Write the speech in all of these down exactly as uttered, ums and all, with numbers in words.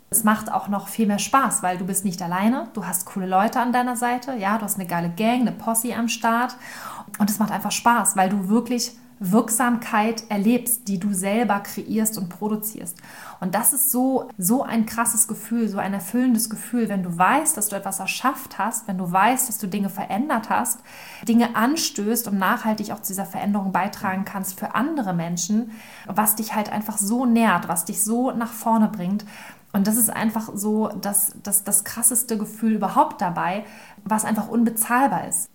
Es macht auch noch viel mehr Spaß, weil du bist nicht alleine, du hast coole Leute an deiner Seite, ja, du hast eine geile Gang, eine Posse am Start und es macht einfach Spaß, weil du wirklich Wirksamkeit erlebst, die du selber kreierst und produzierst. Und das ist so, so ein krasses Gefühl, so ein erfüllendes Gefühl, wenn du weißt, dass du etwas erschafft hast, wenn du weißt, dass du Dinge verändert hast, Dinge anstößt und nachhaltig auch zu dieser Veränderung beitragen kannst für andere Menschen, was dich halt einfach so nährt, was dich so nach vorne bringt. Und das ist einfach so das, das, das krasseste Gefühl überhaupt dabei, was einfach unbezahlbar ist.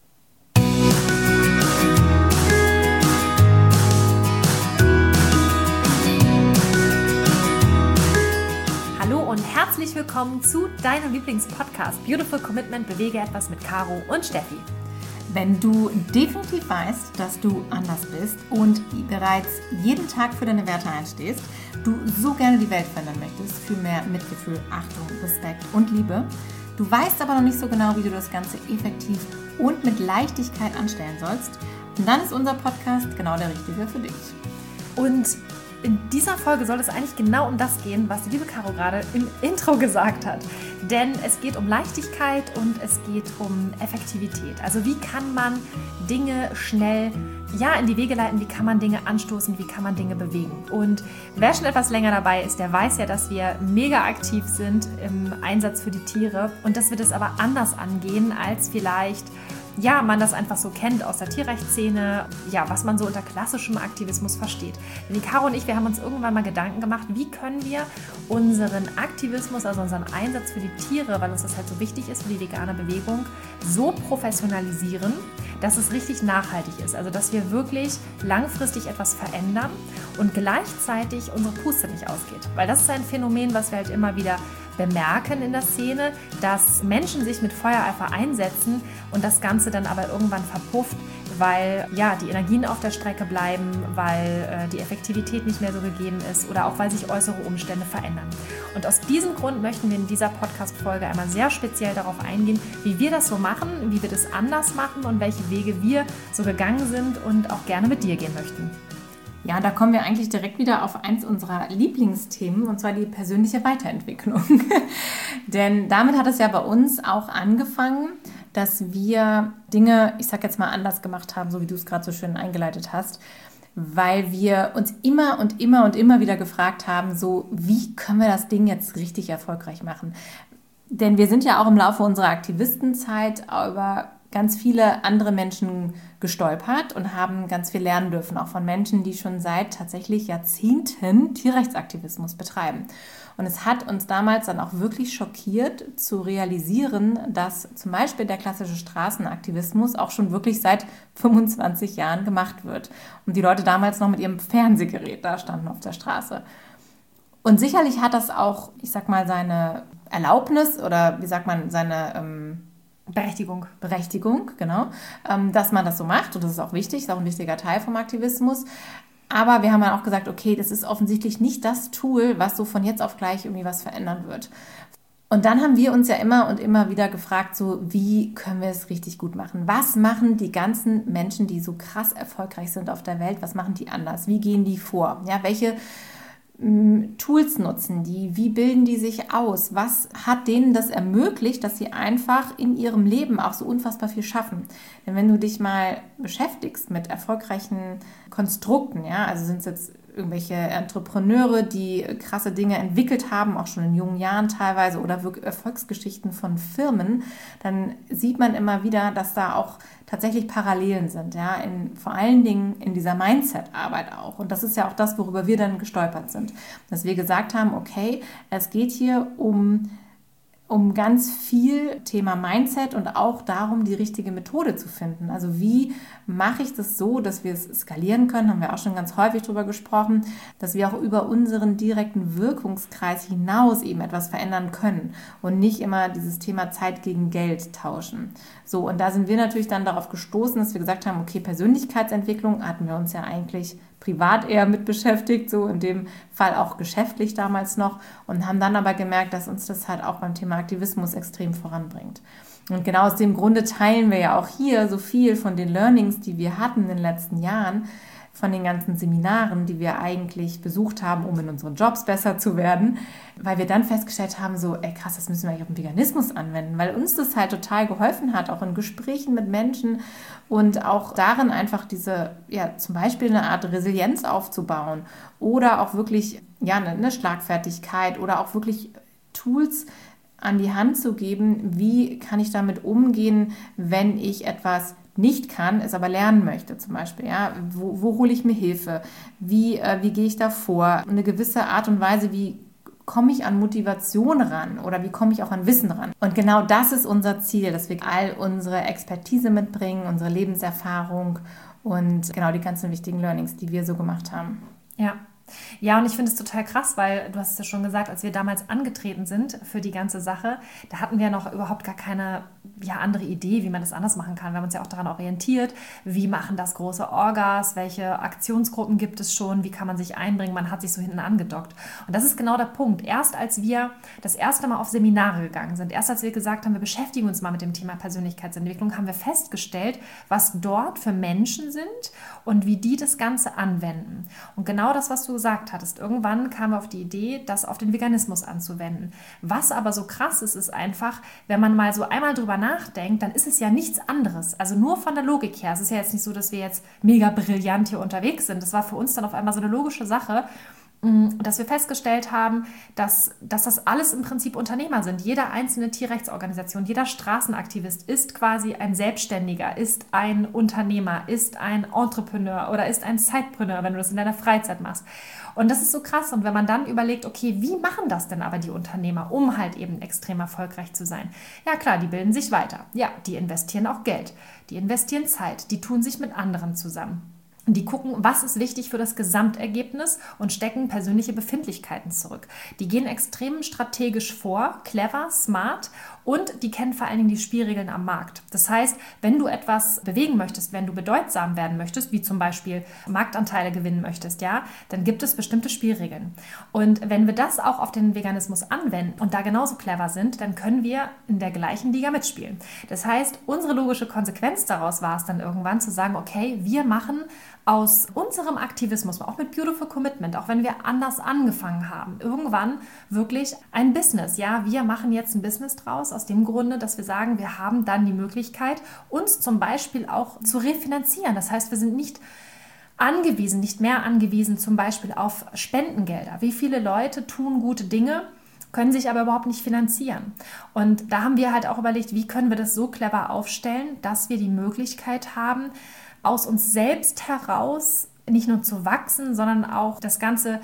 Hallo und herzlich willkommen zu deinem Lieblingspodcast Beautiful Commitment – Bewege etwas mit Caro und Steffi. Wenn du definitiv weißt, dass du anders bist und bereits jeden Tag für deine Werte einstehst, du so gerne die Welt verändern möchtest, für mehr Mitgefühl, Achtung, Respekt und Liebe, du weißt aber noch nicht so genau, wie du das Ganze effektiv und mit Leichtigkeit anstellen sollst, dann ist unser Podcast genau der richtige für dich. Und in dieser Folge soll es eigentlich genau um das gehen, was die liebe Caro gerade im Intro gesagt hat. Denn es geht um Leichtigkeit und es geht um Effektivität. Also wie kann man Dinge schnell ja, in die Wege leiten, wie kann man Dinge anstoßen, wie kann man Dinge bewegen. Und wer schon etwas länger dabei ist, der weiß ja, dass wir mega aktiv sind im Einsatz für die Tiere und dass wir das aber anders angehen, als vielleicht ja, man das einfach so kennt aus der Tierrechtsszene, ja, was man so unter klassischem Aktivismus versteht. Denn die Caro und ich, wir haben uns irgendwann mal Gedanken gemacht, wie können wir unseren Aktivismus, also unseren Einsatz für die Tiere, weil uns das halt so wichtig ist für die vegane Bewegung, so professionalisieren, dass es richtig nachhaltig ist. Also, dass wir wirklich langfristig etwas verändern und gleichzeitig unsere Puste nicht ausgeht. Weil das ist ein Phänomen, was wir halt immer wieder bemerken in der Szene, dass Menschen sich mit Feuereifer einsetzen und das Ganze dann aber irgendwann verpufft, weil ja, die Energien auf der Strecke bleiben, weil äh, die Effektivität nicht mehr so gegeben ist oder auch weil sich äußere Umstände verändern. Und aus diesem Grund möchten wir in dieser Podcast-Folge einmal sehr speziell darauf eingehen, wie wir das so machen, wie wir das anders machen und welche Wege wir so gegangen sind und auch gerne mit dir gehen möchten. Ja, da kommen wir eigentlich direkt wieder auf eins unserer Lieblingsthemen, und zwar die persönliche Weiterentwicklung. Denn damit hat es ja bei uns auch angefangen, dass wir Dinge, ich sag jetzt mal, anders gemacht haben, so wie du es gerade so schön eingeleitet hast, weil wir uns immer und immer und immer wieder gefragt haben, so, wie können wir das Ding jetzt richtig erfolgreich machen? Denn wir sind ja auch im Laufe unserer Aktivistenzeit über ganz viele andere Menschen gestolpert und haben ganz viel lernen dürfen, auch von Menschen, die schon seit tatsächlich Jahrzehnten Tierrechtsaktivismus betreiben. Und es hat uns damals dann auch wirklich schockiert zu realisieren, dass zum Beispiel der klassische Straßenaktivismus auch schon wirklich seit fünfundzwanzig Jahren gemacht wird. Und die Leute damals noch mit ihrem Fernsehgerät da standen auf der Straße. Und sicherlich hat das auch, ich sag mal, seine Erlaubnis oder wie sagt man, seine ähm, Berechtigung. Berechtigung, genau, ähm, dass man das so macht. Und das ist auch wichtig, ist auch ein wichtiger Teil vom Aktivismus. Aber wir haben dann auch gesagt, okay, das ist offensichtlich nicht das Tool, was so von jetzt auf gleich irgendwie was verändern wird. Und dann haben wir uns ja immer und immer wieder gefragt, so, wie können wir es richtig gut machen? Was machen die ganzen Menschen, die so krass erfolgreich sind auf der Welt, was machen die anders? Wie gehen die vor? Ja, welche Tools nutzen die? Wie bilden die sich aus? Was hat denen das ermöglicht, dass sie einfach in ihrem Leben auch so unfassbar viel schaffen? Denn wenn du dich mal beschäftigst mit erfolgreichen Konstrukten, ja, also sind es jetzt irgendwelche Entrepreneure, die krasse Dinge entwickelt haben, auch schon in jungen Jahren teilweise, oder wirklich Erfolgsgeschichten von Firmen, dann sieht man immer wieder, dass da auch tatsächlich Parallelen sind, ja, in, vor allen Dingen in dieser Mindset-Arbeit auch. Und das ist ja auch das, worüber wir dann gestolpert sind. Dass wir gesagt haben, okay, es geht hier um um ganz viel Thema Mindset und auch darum, die richtige Methode zu finden. Also wie mache ich das so, dass wir es skalieren können, haben wir auch schon ganz häufig drüber gesprochen, dass wir auch über unseren direkten Wirkungskreis hinaus eben etwas verändern können und nicht immer dieses Thema Zeit gegen Geld tauschen. So, und da sind wir natürlich dann darauf gestoßen, dass wir gesagt haben, okay, Persönlichkeitsentwicklung hatten wir uns ja eigentlich privat eher mit beschäftigt, so in dem Fall auch geschäftlich damals noch, und haben dann aber gemerkt, dass uns das halt auch beim Thema Aktivismus extrem voranbringt. Und genau aus dem Grunde teilen wir ja auch hier so viel von den Learnings, die wir hatten in den letzten Jahren, von den ganzen Seminaren, die wir eigentlich besucht haben, um in unseren Jobs besser zu werden, weil wir dann festgestellt haben, so, ey krass, das müssen wir eigentlich auf den Veganismus anwenden, weil uns das halt total geholfen hat, auch in Gesprächen mit Menschen und auch darin einfach diese, ja, zum Beispiel eine Art Resilienz aufzubauen oder auch wirklich, ja, eine, eine Schlagfertigkeit oder auch wirklich Tools an die Hand zu geben, wie kann ich damit umgehen, wenn ich etwas nicht kann, es aber lernen möchte zum Beispiel. Ja? Wo, wo hole ich mir Hilfe? Wie, äh, wie gehe ich da vor? Eine gewisse Art und Weise, wie komme ich an Motivation ran oder wie komme ich auch an Wissen ran? Und genau das ist unser Ziel, dass wir all unsere Expertise mitbringen, unsere Lebenserfahrung und genau die ganzen wichtigen Learnings, die wir so gemacht haben. Ja. Ja, und ich finde es total krass, weil du hast es ja schon gesagt, als wir damals angetreten sind für die ganze Sache, da hatten wir noch überhaupt gar keine ja, andere Idee, wie man das anders machen kann. Wir haben uns ja auch daran orientiert, wie machen das große Orgas, welche Aktionsgruppen gibt es schon, wie kann man sich einbringen, man hat sich so hinten angedockt. Und das ist genau der Punkt. Erst als wir das erste Mal auf Seminare gegangen sind, erst als wir gesagt haben, wir beschäftigen uns mal mit dem Thema Persönlichkeitsentwicklung, haben wir festgestellt, was dort für Menschen sind und wie die das Ganze anwenden. Und genau das, was du gesagt hattest, irgendwann kam wir auf die Idee, das auf den Veganismus anzuwenden. Was aber so krass ist, ist einfach, wenn man mal so einmal drüber nachdenkt, dann ist es ja nichts anderes. Also nur von der Logik her. Es ist ja jetzt nicht so, dass wir jetzt mega brillant hier unterwegs sind. Das war für uns dann auf einmal so eine logische Sache, dass wir festgestellt haben, dass, dass das alles im Prinzip Unternehmer sind. Jede einzelne Tierrechtsorganisation, jeder Straßenaktivist ist quasi ein Selbstständiger, ist ein Unternehmer, ist ein Entrepreneur oder ist ein Sidepreneur, wenn du das in deiner Freizeit machst. Und das ist so krass. Und wenn man dann überlegt, okay, wie machen das denn aber die Unternehmer, um halt eben extrem erfolgreich zu sein? Ja klar, die bilden sich weiter. Ja, die investieren auch Geld, die investieren Zeit, die tun sich mit anderen zusammen. Die gucken, was ist wichtig für das Gesamtergebnis und stecken persönliche Befindlichkeiten zurück. Die gehen extrem strategisch vor, clever, smart und die kennen vor allen Dingen die Spielregeln am Markt. Das heißt, wenn du etwas bewegen möchtest, wenn du bedeutsam werden möchtest, wie zum Beispiel Marktanteile gewinnen möchtest, ja, dann gibt es bestimmte Spielregeln. Und wenn wir das auch auf den Veganismus anwenden und da genauso clever sind, dann können wir in der gleichen Liga mitspielen. Das heißt, unsere logische Konsequenz daraus war es dann irgendwann zu sagen, okay, wir machen aus unserem Aktivismus, auch mit Beautiful Commitment, auch wenn wir anders angefangen haben, irgendwann wirklich ein Business. Ja, wir machen jetzt ein Business draus, aus dem Grunde, dass wir sagen, wir haben dann die Möglichkeit, uns zum Beispiel auch zu refinanzieren. Das heißt, wir sind nicht angewiesen, nicht mehr angewiesen zum Beispiel auf Spendengelder. Wie viele Leute tun gute Dinge, können sich aber überhaupt nicht finanzieren. Und da haben wir halt auch überlegt, wie können wir das so clever aufstellen, dass wir die Möglichkeit haben, aus uns selbst heraus nicht nur zu wachsen, sondern auch das Ganze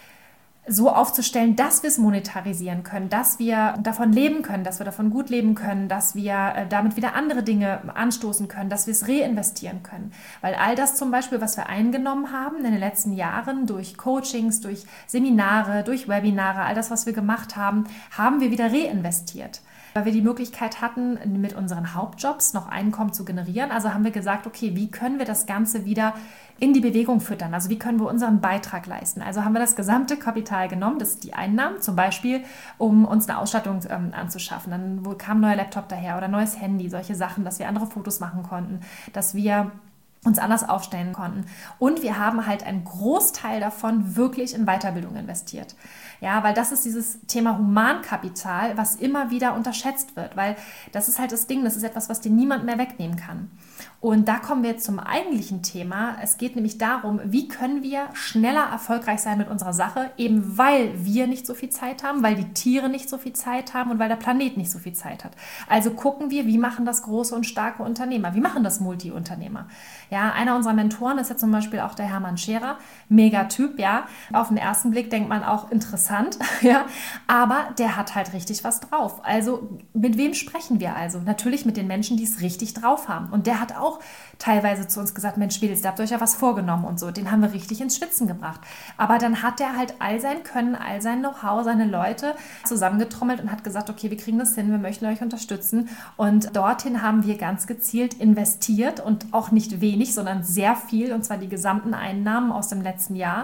so aufzustellen, dass wir es monetarisieren können, dass wir davon leben können, dass wir davon gut leben können, dass wir damit wieder andere Dinge anstoßen können, dass wir es reinvestieren können. Weil all das zum Beispiel, was wir eingenommen haben in den letzten Jahren durch Coachings, durch Seminare, durch Webinare, all das, was wir gemacht haben, haben wir wieder reinvestiert. Weil wir die Möglichkeit hatten, mit unseren Hauptjobs noch Einkommen zu generieren. Also haben wir gesagt, okay, wie können wir das Ganze wieder in die Bewegung füttern? Also wie können wir unseren Beitrag leisten? Also haben wir das gesamte Kapital genommen, das ist die Einnahmen, zum Beispiel, um uns eine Ausstattung ähm, anzuschaffen. Dann kam ein neuer Laptop daher oder ein neues Handy, solche Sachen, dass wir andere Fotos machen konnten, dass wir uns anders aufstellen konnten. Und wir haben halt einen Großteil davon wirklich in Weiterbildung investiert. Ja, weil das ist dieses Thema Humankapital, was immer wieder unterschätzt wird, weil das ist halt das Ding, das ist etwas, was dir niemand mehr wegnehmen kann. Und da kommen wir jetzt zum eigentlichen Thema. Es geht nämlich darum, wie können wir schneller erfolgreich sein mit unserer Sache, eben weil wir nicht so viel Zeit haben, weil die Tiere nicht so viel Zeit haben und weil der Planet nicht so viel Zeit hat. Also gucken wir, wie machen das große und starke Unternehmer, wie machen das Multi-Unternehmer. Ja, einer unserer Mentoren ist ja zum Beispiel auch der Hermann Scherer, mega Typ, ja. Auf den ersten Blick denkt man auch interessant, ja, aber der hat halt richtig was drauf. Also mit wem sprechen wir also? Natürlich mit den Menschen, die es richtig drauf haben. Und der hat auch teilweise zu uns gesagt, Mensch Mädels, da habt ihr euch ja was vorgenommen und so. Den haben wir richtig ins Schwitzen gebracht. Aber dann hat er halt all sein Können, all sein Know-how, seine Leute zusammengetrommelt und hat gesagt, okay, wir kriegen das hin, wir möchten euch unterstützen. Und dorthin haben wir ganz gezielt investiert und auch nicht wenig, sondern sehr viel, und zwar die gesamten Einnahmen aus dem letzten Jahr,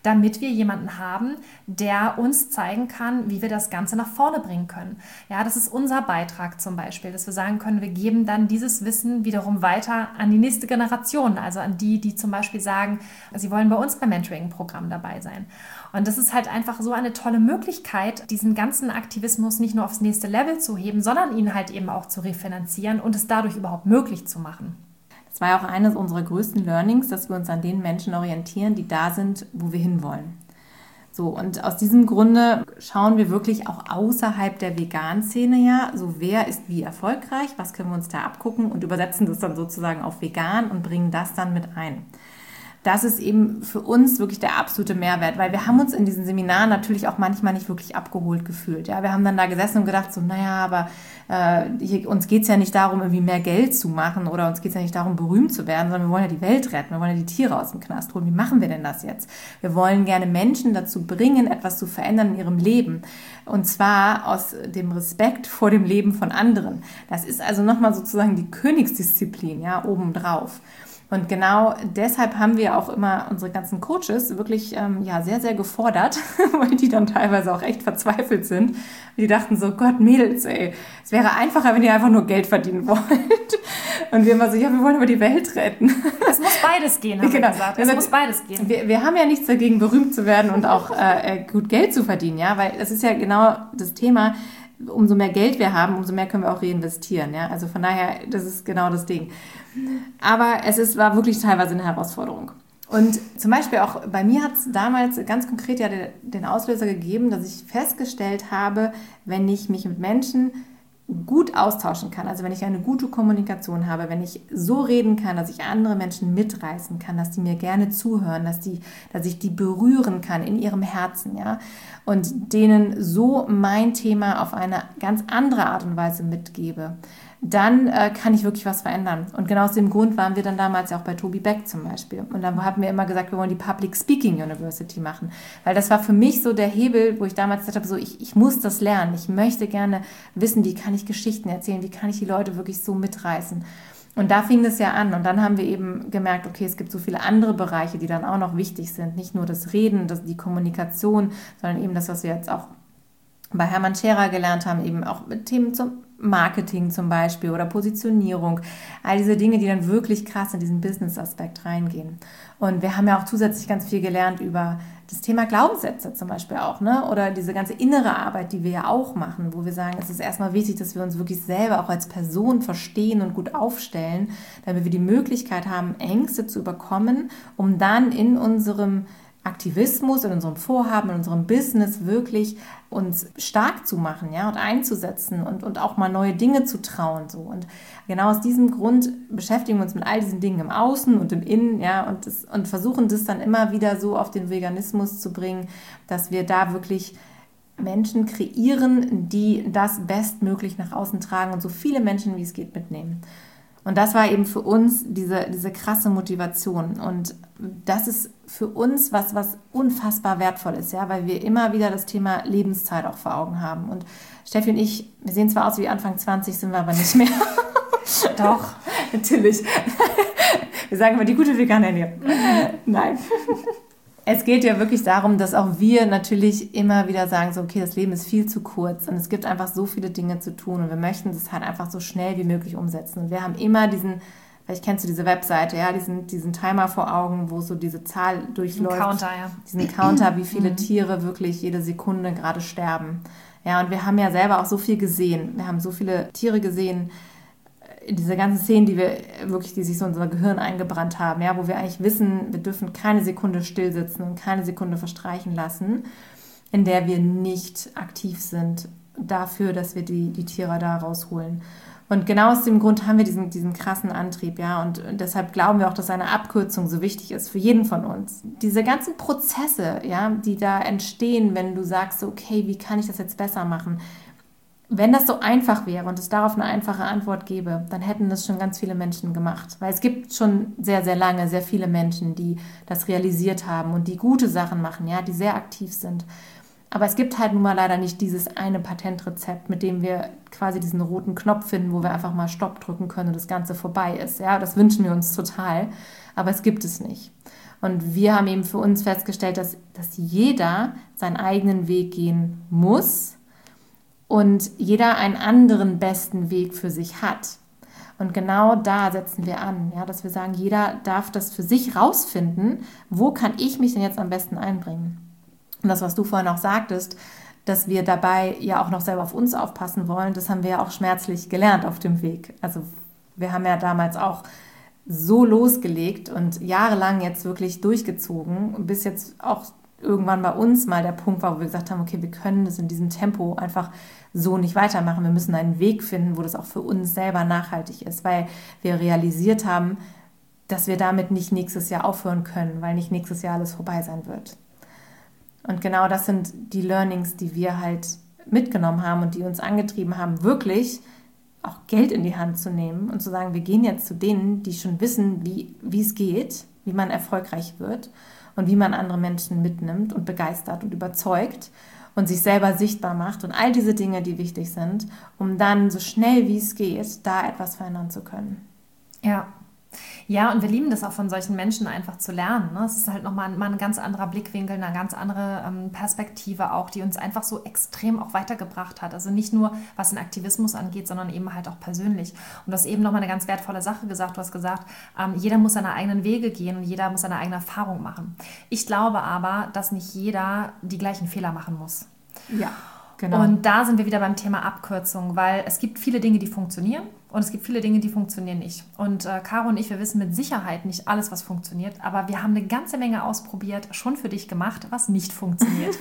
damit wir jemanden haben, der uns zeigen kann, wie wir das Ganze nach vorne bringen können. Ja, das ist unser Beitrag zum Beispiel, dass wir sagen können, wir geben dann dieses Wissen wiederum weiter an die nächste Generation, also an die, die zum Beispiel sagen, sie wollen bei uns beim Mentoring-Programm dabei sein. Und das ist halt einfach so eine tolle Möglichkeit, diesen ganzen Aktivismus nicht nur aufs nächste Level zu heben, sondern ihn halt eben auch zu refinanzieren und es dadurch überhaupt möglich zu machen. Das war ja auch eines unserer größten Learnings, dass wir uns an den Menschen orientieren, die da sind, wo wir hinwollen. So, und aus diesem Grunde schauen wir wirklich auch außerhalb der Vegan-Szene ja, so wer ist wie erfolgreich, was können wir uns da abgucken und übersetzen das dann sozusagen auf vegan und bringen das dann mit ein. Das ist eben für uns wirklich der absolute Mehrwert, weil wir haben uns in diesen Seminaren natürlich auch manchmal nicht wirklich abgeholt gefühlt. Ja, wir haben dann da gesessen und gedacht so, naja, aber äh, hier, uns geht's ja nicht darum, irgendwie mehr Geld zu machen oder uns geht's ja nicht darum, berühmt zu werden, sondern wir wollen ja die Welt retten, wir wollen ja die Tiere aus dem Knast holen. Wie machen wir denn das jetzt? Wir wollen gerne Menschen dazu bringen, etwas zu verändern in ihrem Leben. Und zwar aus dem Respekt vor dem Leben von anderen. Das ist also nochmal sozusagen die Königsdisziplin, ja, obendrauf. Und genau deshalb haben wir auch immer unsere ganzen Coaches wirklich ähm, ja, sehr, sehr gefordert, weil die dann teilweise auch echt verzweifelt sind. Die dachten so, Gott, Mädels, ey, es wäre einfacher, wenn ihr einfach nur Geld verdienen wollt. Und wir immer so, ja, wir wollen aber die Welt retten. Es muss beides gehen, haben genau. wir gesagt. Es ja, muss beides gehen. Wir, wir haben ja nichts dagegen, berühmt zu werden und auch äh, gut Geld zu verdienen, ja, weil es ist ja genau das Thema, umso mehr Geld wir haben, umso mehr können wir auch reinvestieren, ja. Also von daher, das ist genau das Ding. Aber es ist, war wirklich teilweise eine Herausforderung. Und zum Beispiel auch bei mir hat es damals ganz konkret ja den Auslöser gegeben, dass ich festgestellt habe, wenn ich mich mit Menschen gut austauschen kann, also wenn ich eine gute Kommunikation habe, wenn ich so reden kann, dass ich andere Menschen mitreißen kann, dass die mir gerne zuhören, dass, die, dass ich die berühren kann in ihrem Herzen, ja, und denen so mein Thema auf eine ganz andere Art und Weise mitgebe, dann äh, kann ich wirklich was verändern. Und genau aus dem Grund waren wir dann damals ja auch bei Tobi Beck zum Beispiel. Und dann haben wir immer gesagt, wir wollen die Public Speaking University machen. Weil das war für mich so der Hebel, wo ich damals gesagt habe, so ich, ich muss das lernen. Ich möchte gerne wissen, wie kann ich Geschichten erzählen, wie kann ich die Leute wirklich so mitreißen. Und da fing das ja an. Und dann haben wir eben gemerkt, okay, es gibt so viele andere Bereiche, die dann auch noch wichtig sind. Nicht nur das Reden, das, die Kommunikation, sondern eben das, was wir jetzt auch bei Hermann Scherer gelernt haben, eben auch mit Themen zum Marketing zum Beispiel oder Positionierung, all diese Dinge, die dann wirklich krass in diesen Business-Aspekt reingehen. Und wir haben ja auch zusätzlich ganz viel gelernt über das Thema Glaubenssätze zum Beispiel auch, ne? Oder diese ganze innere Arbeit, die wir ja auch machen, wo wir sagen, es ist erstmal wichtig, dass wir uns wirklich selber auch als Person verstehen und gut aufstellen, damit wir die Möglichkeit haben, Ängste zu überkommen, um dann in unserem Aktivismus, in unserem Vorhaben, in unserem Business wirklich uns stark zu machen, ja, und einzusetzen und, und auch mal neue Dinge zu trauen, so. Und genau aus diesem Grund beschäftigen wir uns mit all diesen Dingen im Außen und im Innen, ja, und, das, und versuchen das dann immer wieder so auf den Veganismus zu bringen, dass wir da wirklich Menschen kreieren, die das bestmöglich nach außen tragen und so viele Menschen, wie es geht, mitnehmen. Und das war eben für uns diese, diese krasse Motivation. Und das ist für uns was, was unfassbar wertvoll ist, ja, weil wir immer wieder das Thema Lebenszeit auch vor Augen haben. Und Steffi und ich, wir sehen zwar aus wie Anfang zwanzig, sind wir aber nicht mehr. Doch, natürlich. Wir sagen immer die gute vegane Ernährung. Nein. Es geht ja wirklich darum, dass auch wir natürlich immer wieder sagen, so okay, das Leben ist viel zu kurz und es gibt einfach so viele Dinge zu tun und wir möchten das halt einfach so schnell wie möglich umsetzen. Und wir haben immer diesen, vielleicht kennst du diese Webseite, ja, diesen, diesen Timer vor Augen, wo so diese Zahl durchläuft. Diesen Counter, ja. Diesen Counter, wie viele Tiere wirklich jede Sekunde gerade sterben. Ja, und wir haben ja selber auch so viel gesehen. Wir haben so viele Tiere gesehen, diese ganzen Szenen, die wir wirklich, die sich so in unser Gehirn eingebrannt haben, ja, wo wir eigentlich wissen, wir dürfen keine Sekunde still sitzen und keine Sekunde verstreichen lassen, in der wir nicht aktiv sind dafür, dass wir die, die Tiere da rausholen. Und genau aus dem Grund haben wir diesen, diesen krassen Antrieb, ja, und deshalb glauben wir auch, dass eine Abkürzung so wichtig ist für jeden von uns. Diese ganzen Prozesse, ja, die da entstehen, wenn du sagst, okay, wie kann ich das jetzt besser machen? Wenn das so einfach wäre und es darauf eine einfache Antwort gäbe, dann hätten das schon ganz viele Menschen gemacht. Weil es gibt schon sehr, sehr lange sehr viele Menschen, die das realisiert haben und die gute Sachen machen, ja, die sehr aktiv sind. Aber es gibt halt nun mal leider nicht dieses eine Patentrezept, mit dem wir quasi diesen roten Knopf finden, wo wir einfach mal Stopp drücken können und das Ganze vorbei ist. Ja, das wünschen wir uns total, aber es gibt es nicht. Und wir haben eben für uns festgestellt, dass, dass jeder seinen eigenen Weg gehen muss und jeder einen anderen besten Weg für sich hat. Und genau da setzen wir an, ja, dass wir sagen, jeder darf das für sich rausfinden, wo kann ich mich denn jetzt am besten einbringen. Und das, was du vorhin auch sagtest, dass wir dabei ja auch noch selber auf uns aufpassen wollen, das haben wir ja auch schmerzlich gelernt auf dem Weg. Also wir haben ja damals auch so losgelegt und jahrelang jetzt wirklich durchgezogen, bis jetzt auch irgendwann bei uns mal der Punkt war, wo wir gesagt haben, okay, wir können das in diesem Tempo einfach so nicht weitermachen. Wir müssen einen Weg finden, wo das auch für uns selber nachhaltig ist, weil wir realisiert haben, dass wir damit nicht nächstes Jahr aufhören können, weil nicht nächstes Jahr alles vorbei sein wird. Und genau das sind die Learnings, die wir halt mitgenommen haben und die uns angetrieben haben, wirklich auch Geld in die Hand zu nehmen und zu sagen, wir gehen jetzt zu denen, die schon wissen, wie, wie es geht, wie man erfolgreich wird und wie man andere Menschen mitnimmt und begeistert und überzeugt und sich selber sichtbar macht und all diese Dinge, die wichtig sind, um dann so schnell wie es geht, da etwas verändern zu können. Ja. Ja, und wir lieben das auch von solchen Menschen einfach zu lernen. Ne? Es ist halt nochmal mal ein ganz anderer Blickwinkel, eine ganz andere ähm, Perspektive auch, die uns einfach so extrem auch weitergebracht hat. Also nicht nur, was den Aktivismus angeht, sondern eben halt auch persönlich. Und du hast eben nochmal eine ganz wertvolle Sache gesagt. Du hast gesagt, ähm, jeder muss seine eigenen Wege gehen und jeder muss seine eigene Erfahrung machen. Ich glaube aber, dass nicht jeder die gleichen Fehler machen muss. Ja, genau. Und da sind wir wieder beim Thema Abkürzung, weil es gibt viele Dinge, die funktionieren. Und es gibt viele Dinge, die funktionieren nicht. Und äh, Caro und ich, wir wissen mit Sicherheit nicht alles, was funktioniert. Aber wir haben eine ganze Menge ausprobiert, schon für dich gemacht, was nicht funktioniert.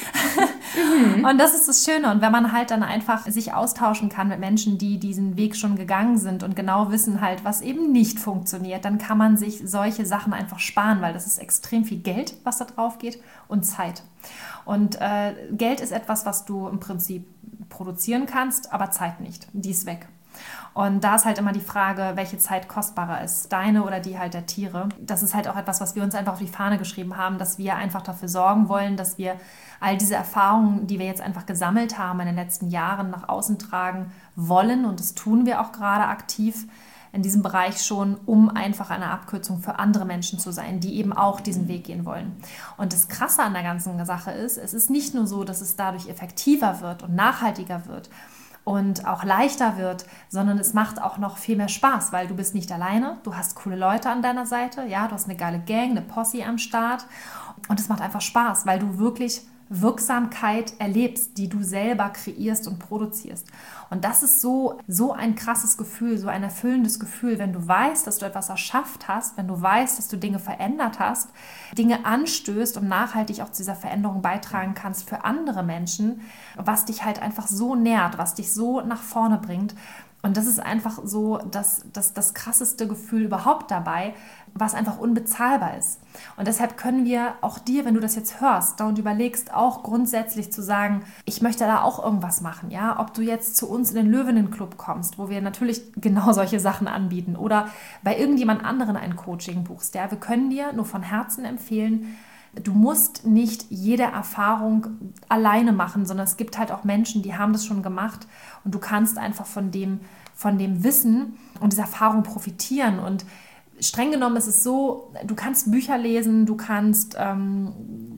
mhm. Und das ist das Schöne. Und wenn man halt dann einfach sich austauschen kann mit Menschen, die diesen Weg schon gegangen sind und genau wissen halt, was eben nicht funktioniert, dann kann man sich solche Sachen einfach sparen, weil das ist extrem viel Geld, was da drauf geht und Zeit. Und äh, Geld ist etwas, was du im Prinzip produzieren kannst, aber Zeit nicht. Die ist weg. Und da ist halt immer die Frage, welche Zeit kostbarer ist, deine oder die halt der Tiere. Das ist halt auch etwas, was wir uns einfach auf die Fahne geschrieben haben, dass wir einfach dafür sorgen wollen, dass wir all diese Erfahrungen, die wir jetzt einfach gesammelt haben in den letzten Jahren, nach außen tragen wollen. Und das tun wir auch gerade aktiv in diesem Bereich schon, um einfach eine Abkürzung für andere Menschen zu sein, die eben auch diesen Weg gehen wollen. Und das Krasse an der ganzen Sache ist, es ist nicht nur so, dass es dadurch effektiver wird und nachhaltiger wird, und auch leichter wird, sondern es macht auch noch viel mehr Spaß, weil du bist nicht alleine, du hast coole Leute an deiner Seite, ja, du hast eine geile Gang, eine Posse am Start und es macht einfach Spaß, weil du wirklich Wirksamkeit erlebst, die du selber kreierst und produzierst. Und das ist so, so ein krasses Gefühl, so ein erfüllendes Gefühl, wenn du weißt, dass du etwas erschafft hast, wenn du weißt, dass du Dinge verändert hast, Dinge anstößt und nachhaltig auch zu dieser Veränderung beitragen kannst für andere Menschen, was dich halt einfach so nährt, was dich so nach vorne bringt. Und das ist einfach so das, das, das krasseste Gefühl überhaupt dabei, was einfach unbezahlbar ist. Und deshalb können wir auch dir, wenn du das jetzt hörst und überlegst, auch grundsätzlich zu sagen, ich möchte da auch irgendwas machen, ja, ob du jetzt zu uns in den Löwinnen-Club kommst, wo wir natürlich genau solche Sachen anbieten oder bei irgendjemand anderen ein Coaching buchst, ja, wir können dir nur von Herzen empfehlen, du musst nicht jede Erfahrung alleine machen, sondern es gibt halt auch Menschen, die haben das schon gemacht und du kannst einfach von dem, von dem Wissen und dieser Erfahrung profitieren. Und streng genommen ist es so, du kannst Bücher lesen, du kannst, ähm,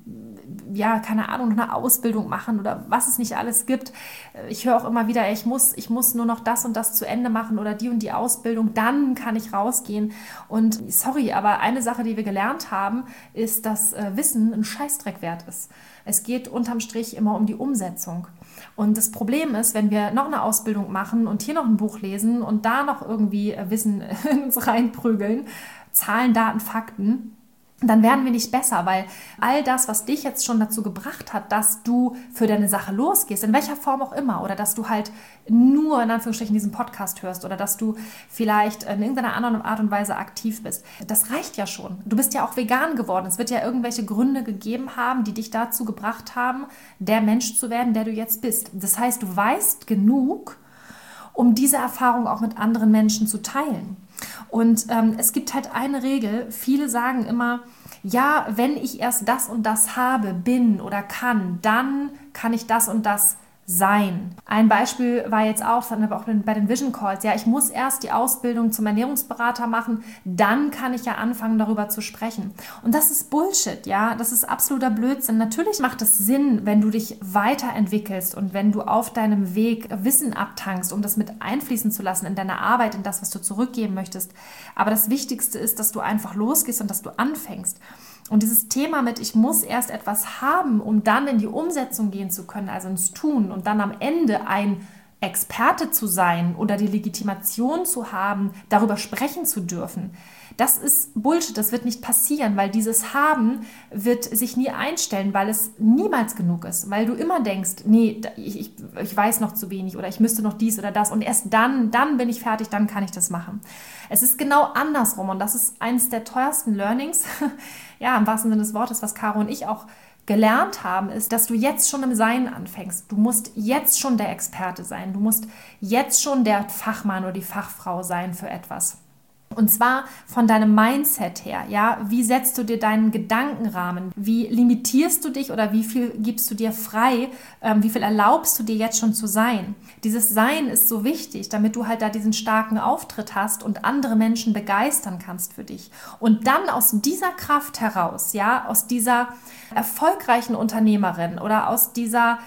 ja, keine Ahnung, eine Ausbildung machen oder was es nicht alles gibt. Ich höre auch immer wieder, ich muss, ich muss nur noch das und das zu Ende machen oder die und die Ausbildung, dann kann ich rausgehen. Und sorry, aber eine Sache, die wir gelernt haben, ist, dass äh, Wissen ein Scheißdreck wert ist. Es geht unterm Strich immer um die Umsetzung. Und das Problem ist, wenn wir noch eine Ausbildung machen und hier noch ein Buch lesen und da noch irgendwie Wissen in uns reinprügeln, Zahlen, Daten, Fakten, dann werden wir nicht besser, weil all das, was dich jetzt schon dazu gebracht hat, dass du für deine Sache losgehst, in welcher Form auch immer, oder dass du halt nur in Anführungsstrichen diesen Podcast hörst oder dass du vielleicht in irgendeiner anderen Art und Weise aktiv bist, das reicht ja schon. Du bist ja auch vegan geworden. Es wird ja irgendwelche Gründe gegeben haben, die dich dazu gebracht haben, der Mensch zu werden, der du jetzt bist. Das heißt, du weißt genug, um diese Erfahrung auch mit anderen Menschen zu teilen. Und ähm, es gibt halt eine Regel, viele sagen immer, ja, wenn ich erst das und das habe, bin oder kann, dann kann ich das und das Sein. Ein Beispiel war jetzt auch, das hatten wir auch bei den Vision Calls, ja, ich muss erst die Ausbildung zum Ernährungsberater machen, dann kann ich ja anfangen, darüber zu sprechen. Und das ist Bullshit, ja, das ist absoluter Blödsinn. Natürlich macht es Sinn, wenn du dich weiterentwickelst und wenn du auf deinem Weg Wissen abtankst, um das mit einfließen zu lassen in deine Arbeit, in das, was du zurückgeben möchtest. Aber das Wichtigste ist, dass du einfach losgehst und dass du anfängst. Und dieses Thema mit, ich muss erst etwas haben, um dann in die Umsetzung gehen zu können, also ins Tun und dann am Ende ein Experte zu sein oder die Legitimation zu haben, darüber sprechen zu dürfen, das ist Bullshit, das wird nicht passieren, weil dieses Haben wird sich nie einstellen, weil es niemals genug ist, weil du immer denkst, nee, ich, ich, ich weiß noch zu wenig oder ich müsste noch dies oder das und erst dann, dann bin ich fertig, dann kann ich das machen. Es ist genau andersrum und das ist eines der teuersten Learnings, ja, im wahrsten Sinne des Wortes, was Caro und ich auch gelernt haben, ist, dass du jetzt schon im Sein anfängst. Du musst jetzt schon der Experte sein. Du musst jetzt schon der Fachmann oder die Fachfrau sein für etwas. Und zwar von deinem Mindset her, ja, wie setzt du dir deinen Gedankenrahmen, wie limitierst du dich oder wie viel gibst du dir frei, ähm, wie viel erlaubst du dir jetzt schon zu sein. Dieses Sein ist so wichtig, damit du halt da diesen starken Auftritt hast und andere Menschen begeistern kannst für dich. Und dann aus dieser Kraft heraus, ja, aus dieser erfolgreichen Unternehmerin oder aus dieser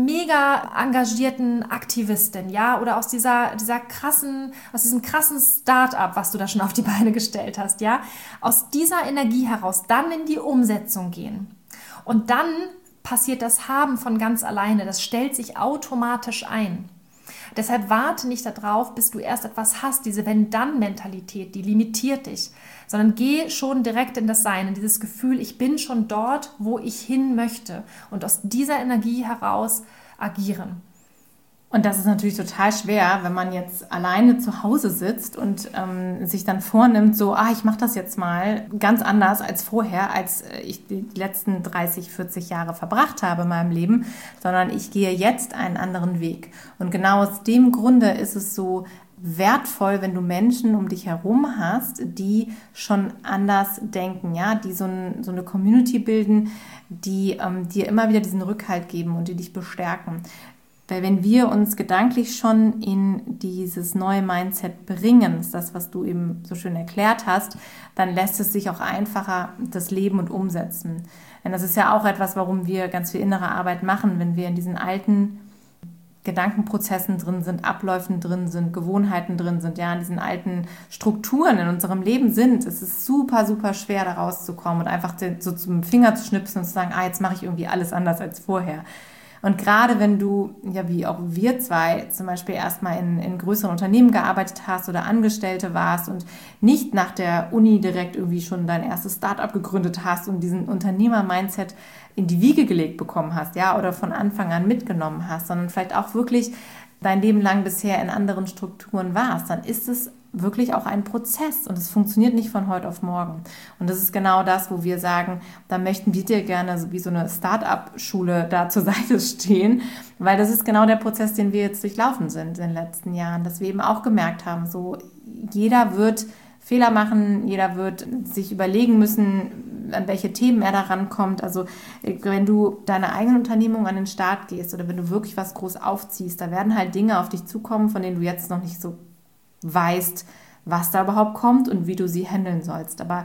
mega engagierten Aktivistin, ja, oder aus dieser, dieser krassen, aus diesem krassen Start-up, was du da schon auf die Beine gestellt hast, ja, aus dieser Energie heraus dann in die Umsetzung gehen. Und dann passiert das Haben von ganz alleine, das stellt sich automatisch ein. Deshalb warte nicht darauf, bis du erst etwas hast, diese Wenn-Dann-Mentalität, die limitiert dich, sondern geh schon direkt in das Sein, in dieses Gefühl, ich bin schon dort, wo ich hin möchte und aus dieser Energie heraus agieren. Und das ist natürlich total schwer, wenn man jetzt alleine zu Hause sitzt und ähm, sich dann vornimmt, so, ah, ich mache das jetzt mal ganz anders als vorher, als ich die letzten dreißig, vierzig Jahre verbracht habe in meinem Leben, sondern ich gehe jetzt einen anderen Weg. Und genau aus dem Grunde ist es so wertvoll, wenn du Menschen um dich herum hast, die schon anders denken, ja, die so, ein, so eine Community bilden, die ähm, dir immer wieder diesen Rückhalt geben und die dich bestärken. Weil wenn wir uns gedanklich schon in dieses neue Mindset bringen, ist das, was du eben so schön erklärt hast, dann lässt es sich auch einfacher das Leben und umsetzen. Denn das ist ja auch etwas, warum wir ganz viel innere Arbeit machen, wenn wir in diesen alten Gedankenprozessen drin sind, Abläufen drin sind, Gewohnheiten drin sind, ja, in diesen alten Strukturen in unserem Leben sind. Es ist super, super schwer, da rauszukommen und einfach so zum Finger zu schnipsen und zu sagen, ah, jetzt mache ich irgendwie alles anders als vorher. Und gerade wenn du, ja wie auch wir zwei, zum Beispiel erstmal in, in größeren Unternehmen gearbeitet hast oder Angestellte warst und nicht nach der Uni direkt irgendwie schon dein erstes Start-up gegründet hast und diesen Unternehmer-Mindset in die Wiege gelegt bekommen hast, ja, oder von Anfang an mitgenommen hast, sondern vielleicht auch wirklich dein Leben lang bisher in anderen Strukturen warst, dann ist es wirklich auch ein Prozess und es funktioniert nicht von heute auf morgen. Und das ist genau das, wo wir sagen, da möchten wir dir gerne wie so eine Start-up-Schule da zur Seite stehen, weil das ist genau der Prozess, den wir jetzt durchlaufen sind in den letzten Jahren, dass wir eben auch gemerkt haben, so jeder wird Fehler machen, jeder wird sich überlegen müssen, an welche Themen er da rankommt. Also wenn du deine eigene Unternehmung an den Start gehst oder wenn du wirklich was groß aufziehst, da werden halt Dinge auf dich zukommen, von denen du jetzt noch nicht so weißt, was da überhaupt kommt und wie du sie handeln sollst. Aber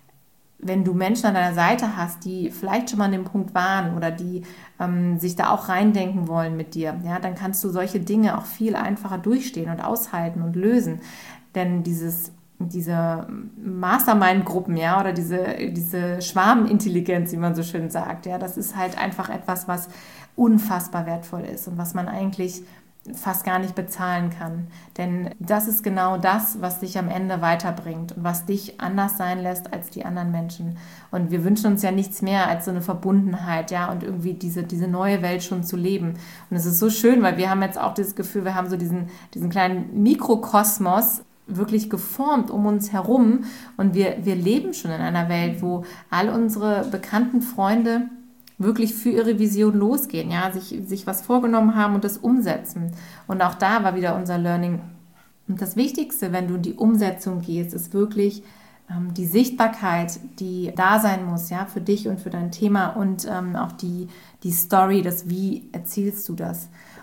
wenn du Menschen an deiner Seite hast, die vielleicht schon mal an dem Punkt waren oder die ähm, sich da auch reindenken wollen mit dir, ja, dann kannst du solche Dinge auch viel einfacher durchstehen und aushalten und lösen. Denn dieses diese Mastermind-Gruppen, ja, oder diese, diese Schwarmintelligenz, wie man so schön sagt, ja, das ist halt einfach etwas, was unfassbar wertvoll ist und was man eigentlich fast gar nicht bezahlen kann. Denn das ist genau das, was dich am Ende weiterbringt und was dich anders sein lässt als die anderen Menschen. Und wir wünschen uns ja nichts mehr als so eine Verbundenheit, ja, und irgendwie diese, diese neue Welt schon zu leben. Und es ist so schön, weil wir haben jetzt auch dieses Gefühl, wir haben so diesen, diesen kleinen Mikrokosmos wirklich geformt um uns herum und wir, wir leben schon in einer Welt, wo all unsere bekannten Freunde wirklich für ihre Vision losgehen, ja, sich, sich was vorgenommen haben und das umsetzen. Und auch da war wieder unser Learning. Und das Wichtigste, wenn du in die Umsetzung gehst, ist wirklich ähm, die Sichtbarkeit, die da sein muss, ja, für dich und für dein Thema und ähm, auch die, die Story, das Wie erzielst du das.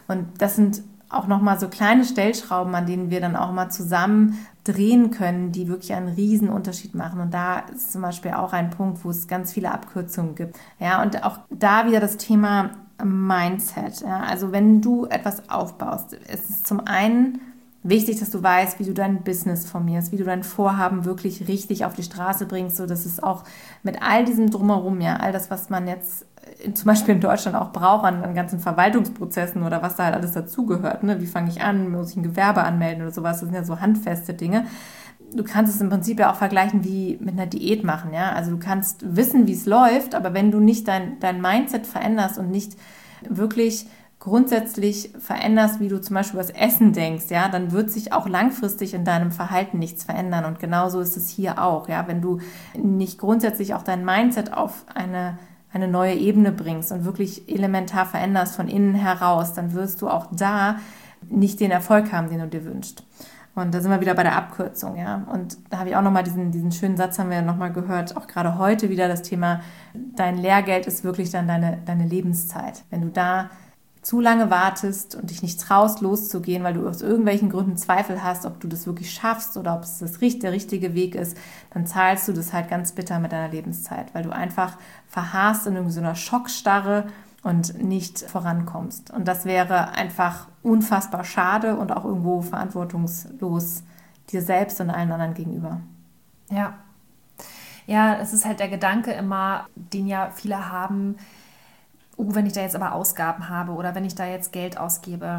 Und das sind auch nochmal so kleine Stellschrauben, an denen wir dann auch mal zusammen drehen können, die wirklich einen riesen Unterschied machen. Und da ist zum Beispiel auch ein Punkt, wo es ganz viele Abkürzungen gibt. Ja, und auch da wieder das Thema Mindset. Ja, also wenn du etwas aufbaust, ist es zum einen wichtig, dass du weißt, wie du dein Business formierst, wie du dein Vorhaben wirklich richtig auf die Straße bringst, sodass es auch mit all diesem Drumherum, ja, all das, was man jetzt zum Beispiel in Deutschland auch braucht an, an ganzen Verwaltungsprozessen oder was da halt alles dazugehört, ne? Wie fange ich an, muss ich ein Gewerbe anmelden oder sowas, das sind ja so handfeste Dinge. Du kannst es im Prinzip ja auch vergleichen wie mit einer Diät machen, ja, also du kannst wissen, wie es läuft, aber wenn du nicht dein, dein Mindset veränderst und nicht wirklich grundsätzlich veränderst, wie du zum Beispiel über das Essen denkst, ja, dann wird sich auch langfristig in deinem Verhalten nichts verändern. Und genauso ist es hier auch, ja, wenn du nicht grundsätzlich auch dein Mindset auf eine, eine neue Ebene bringst und wirklich elementar veränderst von innen heraus, dann wirst du auch da nicht den Erfolg haben, den du dir wünschst. Und da sind wir wieder bei der Abkürzung, ja. Und da habe ich auch nochmal diesen, diesen schönen Satz, haben wir ja nochmal gehört, auch gerade heute wieder das Thema, dein Lehrgeld ist wirklich dann deine, deine Lebenszeit. Wenn du da zu lange wartest und dich nicht traust, loszugehen, weil du aus irgendwelchen Gründen Zweifel hast, ob du das wirklich schaffst oder ob es das, der richtige Weg ist, dann zahlst du das halt ganz bitter mit deiner Lebenszeit, weil du einfach verharrst in irgendwie so einer Schockstarre und nicht vorankommst. Und das wäre einfach unfassbar schade und auch irgendwo verantwortungslos dir selbst und allen anderen gegenüber. Ja. Ja, es ist halt der Gedanke immer, den ja viele haben, oh, wenn ich da jetzt aber Ausgaben habe oder wenn ich da jetzt Geld ausgebe.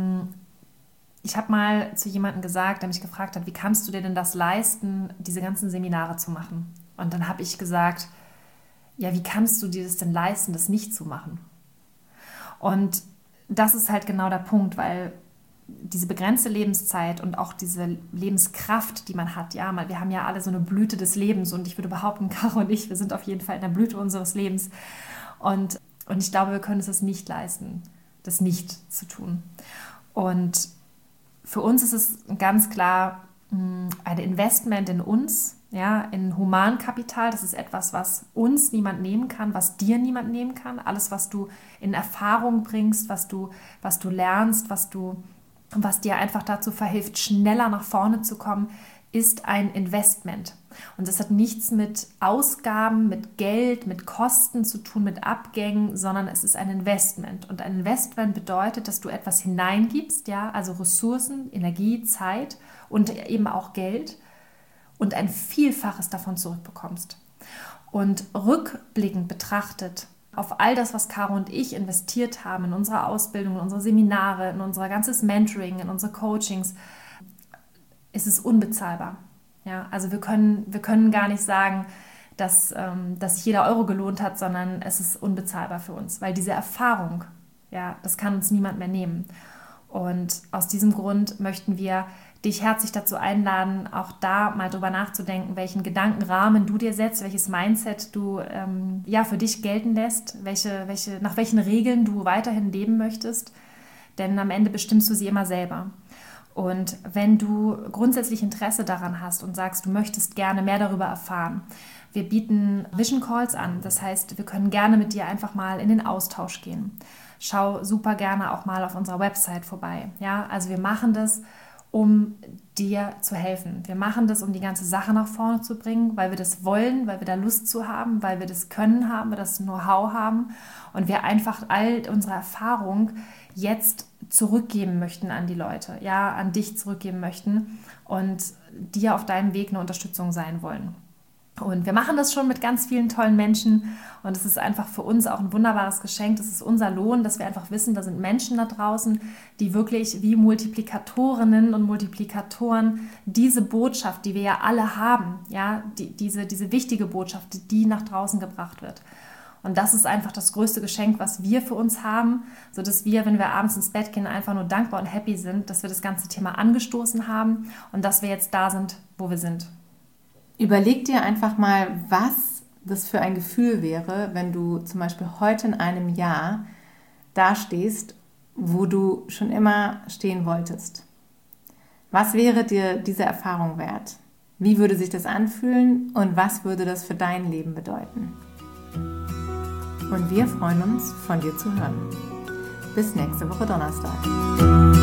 Ich habe mal zu jemandem gesagt, der mich gefragt hat, wie kannst du dir denn das leisten, diese ganzen Seminare zu machen? Und dann habe ich gesagt, ja, wie kannst du dir das denn leisten, das nicht zu machen? Und das ist halt genau der Punkt, weil diese begrenzte Lebenszeit und auch diese Lebenskraft, die man hat, ja, wir haben ja alle so eine Blüte des Lebens und ich würde behaupten, Caro und ich, wir sind auf jeden Fall in der Blüte unseres Lebens. Und Und ich glaube, wir können es das nicht leisten, das nicht zu tun. Und für uns ist es ganz klar ein Investment in uns, ja, in Humankapital. Das ist etwas, was uns niemand nehmen kann, was dir niemand nehmen kann. Alles, was du in Erfahrung bringst, was du, was du lernst, was, du, was dir einfach dazu verhilft, schneller nach vorne zu kommen, ist ein Investment. Und das hat nichts mit Ausgaben, mit Geld, mit Kosten zu tun, mit Abgängen, sondern es ist ein Investment. Und ein Investment bedeutet, dass du etwas hineingibst, ja, also Ressourcen, Energie, Zeit und eben auch Geld und ein Vielfaches davon zurückbekommst. Und rückblickend betrachtet auf all das, was Caro und ich investiert haben in unsere Ausbildung, in unsere Seminare, in unser ganzes Mentoring, in unsere Coachings, ist es unbezahlbar. Ja, also wir können, wir können gar nicht sagen, dass, ähm, dass sich jeder Euro gelohnt hat, sondern es ist unbezahlbar für uns, weil diese Erfahrung, ja, das kann uns niemand mehr nehmen. Und aus diesem Grund möchten wir dich herzlich dazu einladen, auch da mal drüber nachzudenken, welchen Gedankenrahmen du dir setzt, welches Mindset du ähm, ja, für dich gelten lässt, welche, welche, nach welchen Regeln du weiterhin leben möchtest, denn am Ende bestimmst du sie immer selber. Und wenn du grundsätzlich Interesse daran hast und sagst, du möchtest gerne mehr darüber erfahren, wir bieten Vision Calls an. Das heißt, wir können gerne mit dir einfach mal in den Austausch gehen. Schau super gerne auch mal auf unserer Website vorbei. Ja, also wir machen das, um dir zu helfen. Wir machen das, um die ganze Sache nach vorne zu bringen, weil wir das wollen, weil wir da Lust zu haben, weil wir das Können haben, wir das Know-how haben und wir einfach all unsere Erfahrung jetzt zurückgeben möchten an die Leute, ja, an dich zurückgeben möchten und dir auf deinem Weg eine Unterstützung sein wollen. Und wir machen das schon mit ganz vielen tollen Menschen und es ist einfach für uns auch ein wunderbares Geschenk. Das ist unser Lohn, dass wir einfach wissen, da sind Menschen da draußen, die wirklich wie Multiplikatorinnen und Multiplikatoren diese Botschaft, die wir ja alle haben, ja, die, diese, diese wichtige Botschaft, die nach draußen gebracht wird. Und das ist einfach das größte Geschenk, was wir für uns haben, sodass wir, wenn wir abends ins Bett gehen, einfach nur dankbar und happy sind, dass wir das ganze Thema angestoßen haben und dass wir jetzt da sind, wo wir sind. Überleg dir einfach mal, was das für ein Gefühl wäre, wenn du zum Beispiel heute in einem Jahr dastehst, wo du schon immer stehen wolltest. Was wäre dir diese Erfahrung wert? Wie würde sich das anfühlen und was würde das für dein Leben bedeuten? Und wir freuen uns, von dir zu hören. Bis nächste Woche Donnerstag.